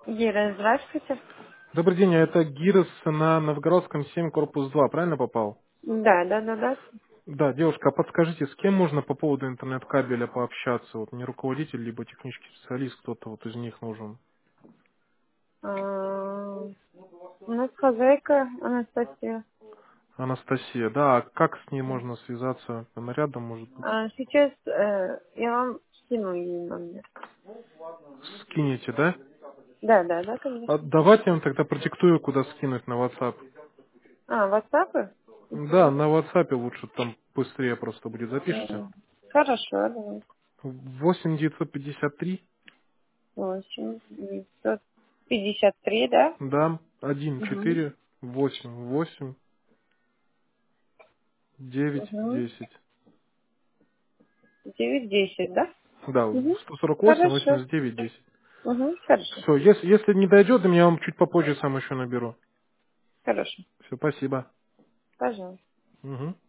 Ира, здравствуйте. Добрый день, а это Гирос на Новгородском 7, корпус 2, правильно попал? Да. Да, девушка, а подскажите, с кем можно по поводу интернет-кабеля пообщаться? Вот мне руководитель, либо технический специалист, кто-то вот из них нужен. У нас хозяйка Анастасия. Анастасия, да, а как с ней можно связаться? Она рядом, может быть? Сейчас я вам скину ей номер. Скинете, да? Да, А конечно. давайте я вам тогда продиктую, куда скинуть на WhatsApp. WhatsApp? Да, на WhatsApp лучше, там быстрее просто будет. Запишите. Хорошо, давай. 8 953, 8 953, да? да, 1 Угу. 4 8 8 9 Угу. 10. 9-10, да? Да, Угу. 148, Хорошо. 89, 10. Угу. Хорошо. Все, если не дойдет, я вам чуть попозже сам еще наберу. Хорошо. Все, спасибо. Пожалуйста. Мгм.